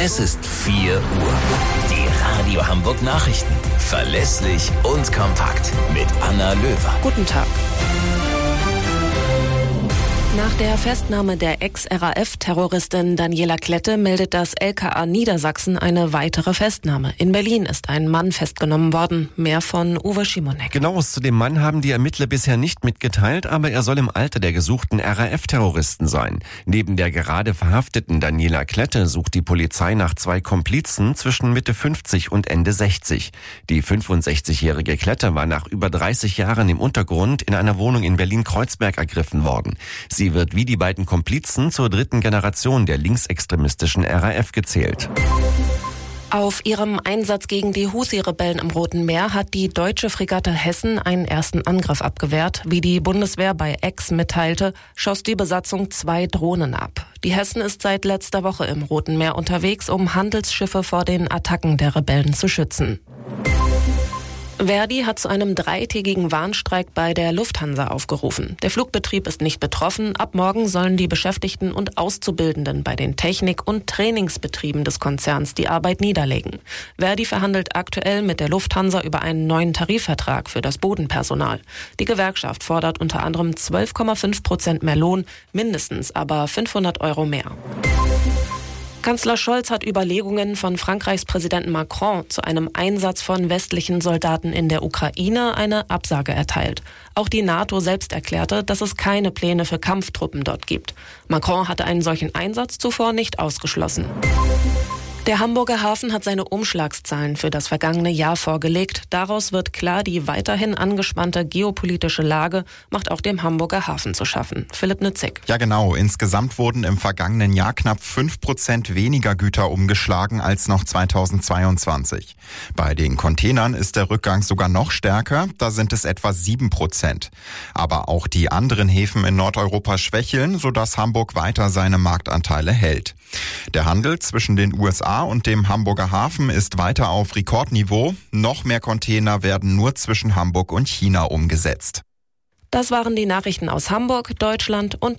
Es ist 4 Uhr. Die Radio Hamburg Nachrichten. Verlässlich und kompakt. Mit Anna Löwer. Guten Tag. Nach der Festnahme der Ex-RAF-Terroristin Daniela Klette meldet das LKA Niedersachsen eine weitere Festnahme. In Berlin ist ein Mann festgenommen worden. Mehr von Uwe Schimonek. Genaues zu dem Mann haben die Ermittler bisher nicht mitgeteilt, aber er soll im Alter der gesuchten RAF-Terroristen sein. Neben der gerade verhafteten Daniela Klette sucht die Polizei nach 2 Komplizen zwischen Mitte 50 und Ende 60. Die 65-jährige Klette war nach über 30 Jahren im Untergrund in einer Wohnung in Berlin-Kreuzberg ergriffen worden. Sie wird wie die beiden Komplizen zur 3. Generation der linksextremistischen RAF gezählt. Auf ihrem Einsatz gegen die Houthi-Rebellen im Roten Meer hat die deutsche Fregatte Hessen einen ersten Angriff abgewehrt. Wie die Bundeswehr bei X mitteilte, schoss die Besatzung 2 Drohnen ab. Die Hessen ist seit letzter Woche im Roten Meer unterwegs, um Handelsschiffe vor den Attacken der Rebellen zu schützen. Verdi hat zu einem 3-tägigen Warnstreik bei der Lufthansa aufgerufen. Der Flugbetrieb ist nicht betroffen. Ab morgen sollen die Beschäftigten und Auszubildenden bei den Technik- und Trainingsbetrieben des Konzerns die Arbeit niederlegen. Verdi verhandelt aktuell mit der Lufthansa über einen neuen Tarifvertrag für das Bodenpersonal. Die Gewerkschaft fordert unter anderem 12,5% mehr Lohn, mindestens aber 500 € mehr. Kanzler Scholz hat Überlegungen von Frankreichs Präsidenten Macron zu einem Einsatz von westlichen Soldaten in der Ukraine eine Absage erteilt. Auch die NATO selbst erklärte, dass es keine Pläne für Kampftruppen dort gibt. Macron hatte einen solchen Einsatz zuvor nicht ausgeschlossen. Der Hamburger Hafen hat seine Umschlagszahlen für das vergangene Jahr vorgelegt. Daraus wird klar, die weiterhin angespannte geopolitische Lage macht auch dem Hamburger Hafen zu schaffen. Philipp Nützig. Ja genau, insgesamt wurden im vergangenen Jahr knapp 5% weniger Güter umgeschlagen als noch 2022. Bei den Containern ist der Rückgang sogar noch stärker, da sind es etwa 7%. Aber auch die anderen Häfen in Nordeuropa schwächeln, sodass Hamburg weiter seine Marktanteile hält. Der Handel zwischen den USA und dem Hamburger Hafen ist weiter auf Rekordniveau. Noch mehr Container werden nur zwischen Hamburg und China umgesetzt. Das waren die Nachrichten aus Hamburg, Deutschland und